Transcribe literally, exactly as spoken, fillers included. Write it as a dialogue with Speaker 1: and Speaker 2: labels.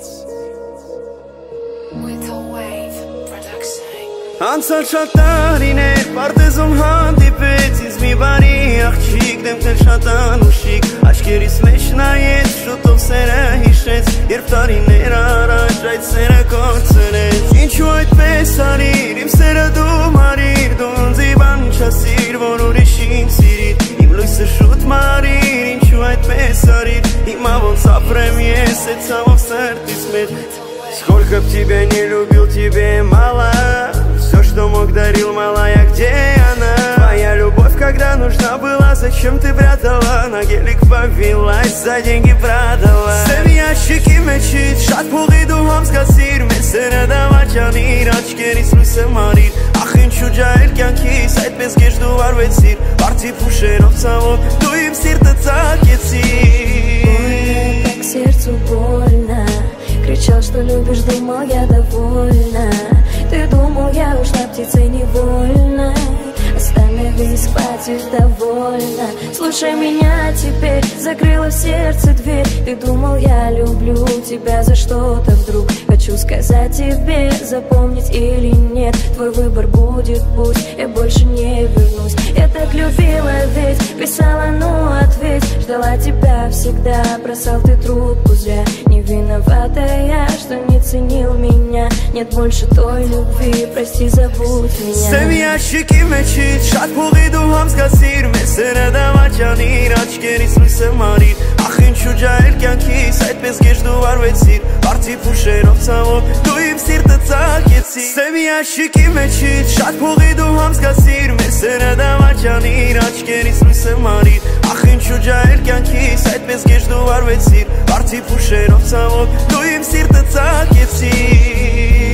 Speaker 1: Անցած շատ տարիներ պարտեզում հանդիպեց ինձ մի բարի աղջիկ դեմքն շատ անուշիկ աչքերիս մեջ նայեց շուտով սերը հիշեց երբ տարիներ առաջ այդ սերը կորցրեց ինչու այդպես արիր իմ սերը դու մարիր դու ինձ բան չասիր որ ուրիշին սիրիր իմ լույսը շուտ մարիր ինչու այդպես արիր հիմա ոնց ապրեմ ես այդ ցավով սրտից մեջ Сколько б тебя не любил, тебе мало Все, что мог, дарил, малая, где она? Твоя любовь, когда нужна была Зачем ты прятала? На гелик повелась, за деньги продала Սև ящики մեջից շատ փողի դու համզգացիր Մեր սերը դավաճանիր, աչքերից լույսը մարիր Ախ ինչու ջահել կյանքիս, այդպես գեշ դու վարվեցիր Բարձի փուշերով ցավով, դու իմ սիրտը ծակեցիր
Speaker 2: Ой, как сердцу больно Кричал, что любишь, думал, я довольна Ты думал, я ушла птицей невольной Остановись, хватит, довольно Слушай меня теперь, закрыла в сердце дверь Ты думал, я люблю тебя за что-то вдруг Хочу сказать тебе, запомнить или нет Твой выбор будет пусть, я больше не вернусь Я так любила ведь, писала, ну ответь Ждала тебя всегда, бросал ты трубку зря Не виновата я, что не ценил меня Нет больше той любви, прости, забудь меня
Speaker 1: Սև ящики մեջից շատ փողի դու համզգացիր Մեր սերը դավաճանիր, աչքերից լույսը մարիր Ախ ինչու ջահել կյանքիս, այդպես գեշ դու վարվեցիր Բարձի փուշերով ցավով, դու իմ սիրտը ծակեցիր Սև ящики մեջից շատ փողի դու համզգացիր Մեր սերը դավաճանիր, աչքերից լույսը մարիր Ախ ինչու ջահել կյանքիս, այդպես գեշ դու վարվեցիր Բարձի փուշերով ցավով, դու իմ սիրտը ծակեցիր